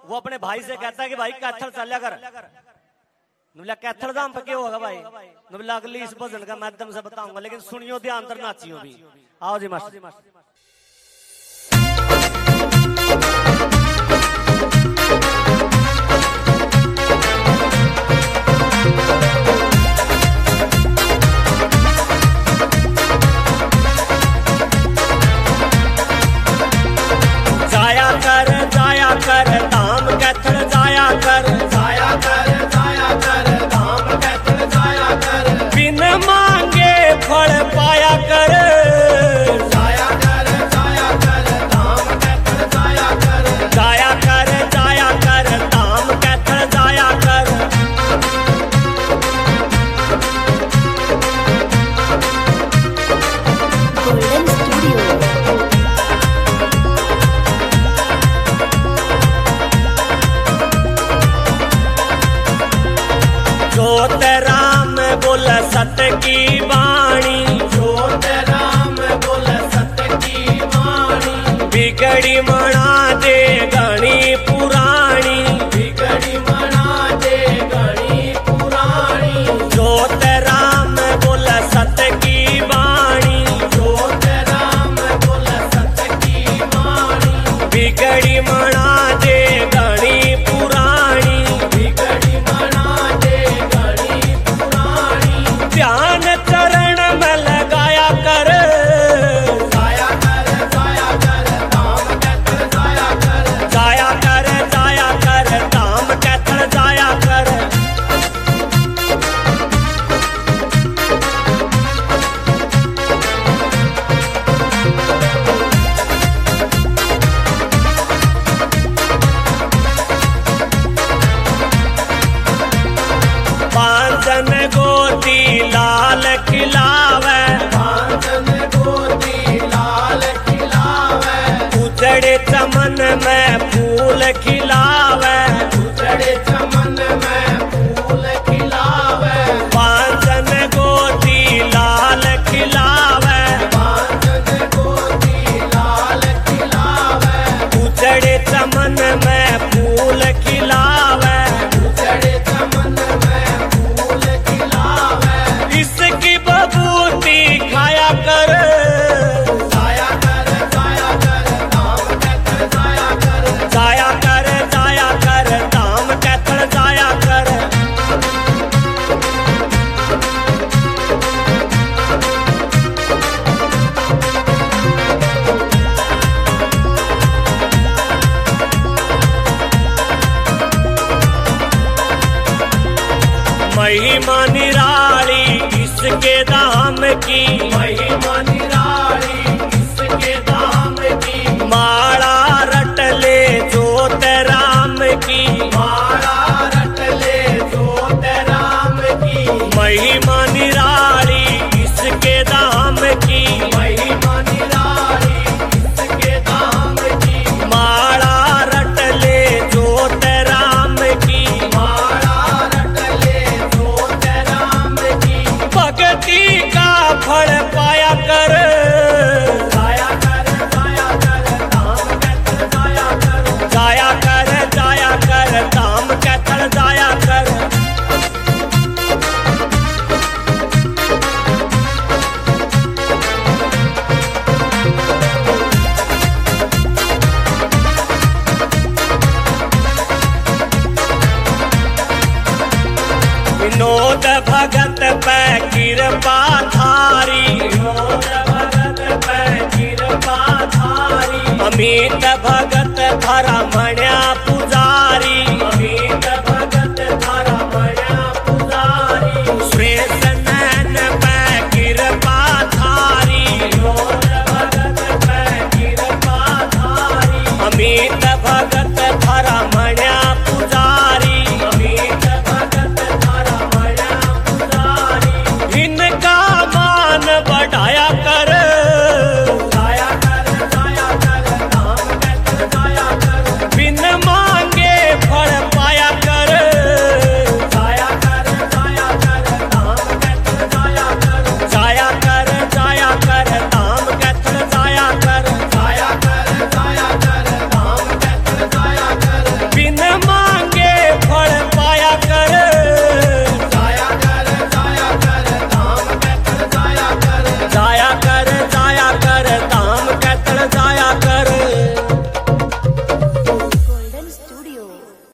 वो अपने भाई से कहता है कि भाई कैथल चलिया कर। नुबला कैथल धाम पे क्यों होगा भाई? नुबला अगली इस भजन का माध्यम से बताऊंगा, लेकिन सुनियो ध्यान तर नाचियो भी। आओ जी मास्टर। जाया कर धाम कैथल जाया कर, जाया कर धाम कैथल जाया कर, बिन मांगे फल पाया कर। जाया कर धाम कैथल जाया कर, जाया कर धाम कैथल जाया कर। Golden studio. जोत राम बोल सत की वाणी, जोत राम बोल सत की वाणी, बिगड़ी मना दे गणी पुराणी, बिगड़ी मना दे गणी पुराणी। जोत राम बोल सत की वाणी, जोत राम बोल सत की वाणी, बिगड़ी मना दे गणी पुराणी, बिगड़ी मना दे गणी पुराणी। ध्यान चरण में लगाया कर। जाया कर धाम कैथल जाया कर, जाया कर धाम कैथल जाया कर। पांचन गोदी लाल खिलावे, पांचन गोदी लाल खिलावे, उजड़े चमन में फूल खिलावे, उजड़े चमन में फूल खिलावे। पांचन गोदी लाल खिलावे, पांचन गोदी लाल खिलावे, उजड़े चमन में फूल खिलावे, उजड़े चमन में फूल खिलावे। इसकी बबूती खाया कर। जाया कर धाम कैथल जाया कर, जाया कर धाम कैथल जाया कर। महिमा निराली इसके धाम की, महिमा निराली इसके धाम की, माला रट ले जोत राम की, माला रट ले जोत राम की। महिमा निराली इसके धाम की, महिमा निराली इसके धाम की, माला रट ले जोत राम की, माला रट ले जोत राम की। भक्ति का फल पाया कर। जाया कर धाम कैथल जाया कर, जाया कर धाम कैथल जाया कर। विनोद भगत पे कृपा थारी, विनोद भगत पे कृपा थारी, अमित भगत धरा मण्या